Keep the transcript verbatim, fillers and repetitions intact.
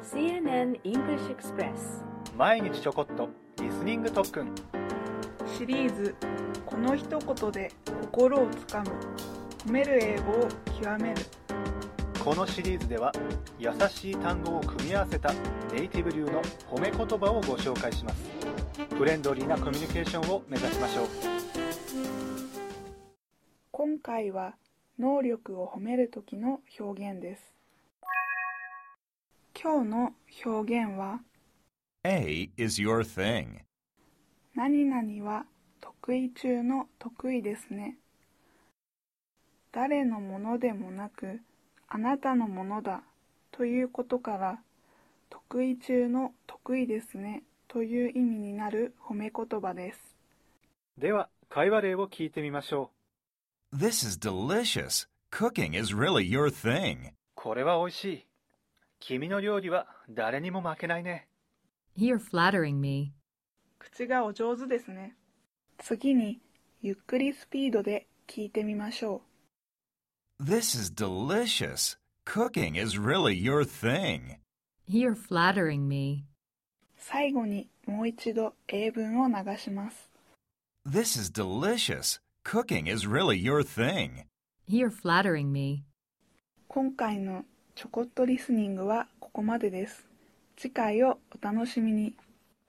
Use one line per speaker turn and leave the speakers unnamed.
シーエヌエヌ English Express
毎日ちょこっとリスニング特訓
シリーズこの一言で心をつかむ褒める英語を極める。
このシリーズでは優しい単語を組み合わせたネイティブ流の褒め言葉をご紹介します。フレンドリーなコミュニケーションを目指しましょう。
今回は能力を褒める時の表現です。今日の表現は
A is your thing.
何々は得意中の得意ですね。誰のものでもなくあなたのものだということから得意中の得意ですねという意味になる褒め言葉です。
では会話例を聞いてみましょ
This is delicious. Cooking is really your thing.
う。これはおいしい。君の料理は誰にも負けないね。
You're flattering me.
口がお上手ですね。次にゆっくりスピードで聞いてみましょう。
This is delicious. Cooking is really your thing.
You're flattering me.
最後にもう一度英文を流します。
This is delicious. Cooking is really your thing.
You're flattering me.
今回のちょこっとリスニングはここまでです。次回をお楽しみに。